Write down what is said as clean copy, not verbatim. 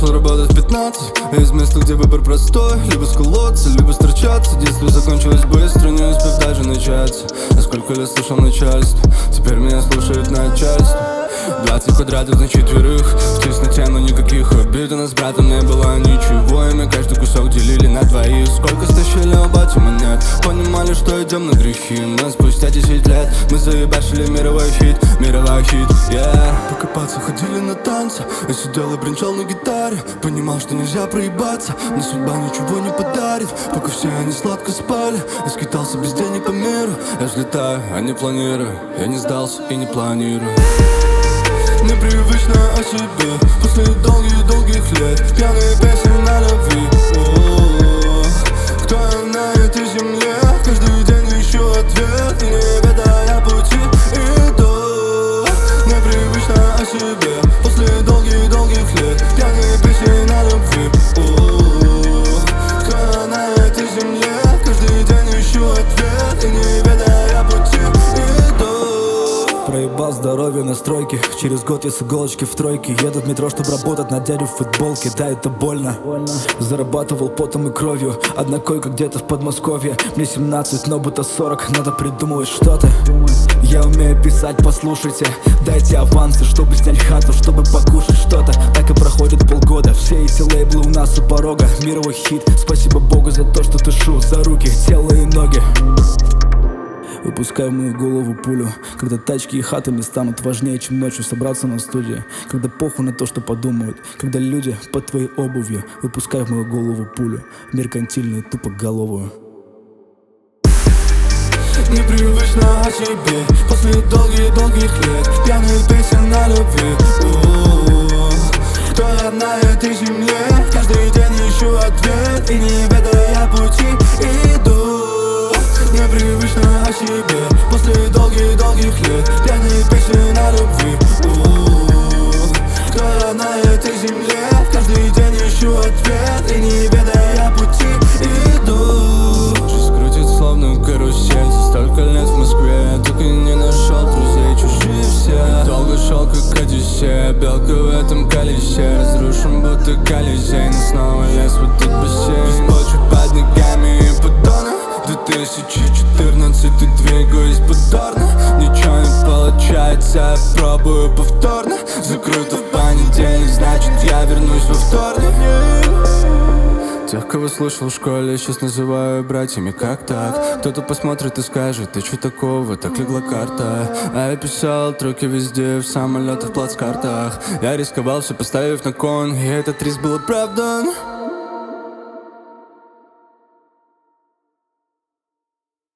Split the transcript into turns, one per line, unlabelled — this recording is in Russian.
начал работать в 15. Из места, где выбор простой. Либо сколоться, либо сторчаться. Детство закончилось быстро, не успев даже начаться. А сколько лет слушал начальство, теперь меня слушает начальство. 20 квадратов на четверых, в тесноте, но никаких обид. У нас с братом не было ничего, и мы каждый кусок делили на двоих. Сколько стащили у бати монет, понимали, что идем на грехи. Но спустя 10 лет мы заебашили мировой хит, yeah. Покопаться ходили на танцы, я сидел и бренчал на гитаре. Понимал, что нельзя проебаться, но судьба ничего не подарит. Пока все они сладко спали, я скитался без денег по миру. Я взлетаю, а не планирую, я не сдался и не планирую. Непривычно о себе после долгих лет. Пьяные песни на любви. Кто я на этой земле? Каждый день ищу ответ, и не ведая пути иду. Непривычно о себе после долгих лет. Пьяные песни на любви. Кто я на этой земле? Каждый день ищу ответ, и не ведая пути иду.
Проебал здоровье на стройке. Через год я с иголочки в тройке. Еду в метро, чтобы работать на дядю в футболке. Да, это больно. Зарабатывал потом и кровью. Одна койка где-то в Подмосковье. Мне 17, но будто 40. Надо придумывать что-то. Я умею писать, послушайте. Дайте авансы, чтобы снять хату, чтобы покушать что-то. Так и проходит полгода. Все эти лейблы у нас у порога. Мировой хит. Спасибо Богу за то, что дышу. За руки, тело и ноги. Выпускай в мою голову пулю. Когда тачки и хаты не станут важнее, чем ночью собраться на студии. Когда похуй на то, что подумают. Когда люди под твоей обувью. Выпускай в мою голову пулю. Меркантильную, тупоголовую.
Непривычно о себе после долгих лет. Пьяные песен на любви. Кто я на этой земле? Каждый день ищу ответ, и не ведая пути иду. Непривычно о себе после долгих лет. Пьяные песни на любви. Кто я на этой земле? Каждый день ищу ответ, и не ведая пути иду. Жизнь крутит словно карусель. За столько лет в Москве я так и не нашел друзей. Чужие все. Долго шел как Одиссея. Белка в этом колесе. Разрушен будто Колизей, но снова лез в этот бассейн. Почва под ногами и поддоны. 2014, ты двигаюсь повторно. Ничего не получается, я пробую повторно. Закрыто в понедельник, значит я вернусь во вторник. Тех, кого слушал в школе, сейчас называю братьями, как так? Кто-то посмотрит и скажет, ты чё такого, так легла карта. А я писал треки везде, в самолетах, в плацкартах. Я рисковал, все поставив на кон, и этот риск был оправдан.